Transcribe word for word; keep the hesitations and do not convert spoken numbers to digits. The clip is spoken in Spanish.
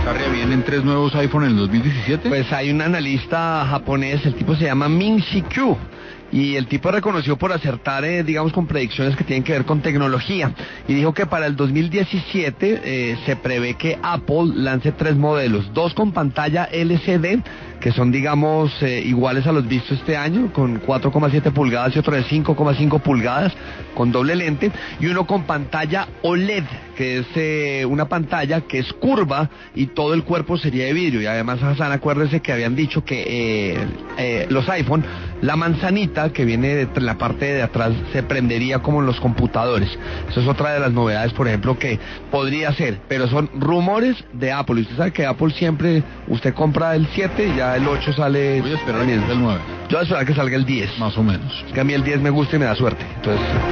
Sarria, ¿vienen tres nuevos iPhone en el dos mil diecisiete? Pues hay un analista japonés, el tipo se llama Ming-Chi Kuo, y el tipo reconoció por acertar, eh, digamos, con predicciones que tienen que ver con tecnología, y dijo que para el dos mil diecisiete eh, se prevé que Apple lance tres modelos, dos con pantalla L C D, que son, digamos, eh, iguales a los vistos este año, con cuatro coma siete pulgadas y otro de cinco coma cinco pulgadas, con doble lente, y uno con pantalla O L E D, que es eh, una pantalla que es curva y todo el cuerpo sería de vidrio. Y además, Hassan, acuérdese que habían dicho que eh, eh, los iPhone, la manzanita que viene de la parte de atrás se prendería como en los computadores. Eso es otra de las novedades, por ejemplo, que podría ser, pero son rumores de Apple. Y usted sabe que Apple siempre, usted compra el siete y ya el ocho sale. Voy a esperar a que salga el nueve. Yo voy a esperar que salga el diez. Más o menos. Es que a mí el diez me gusta y me da suerte. Entonces...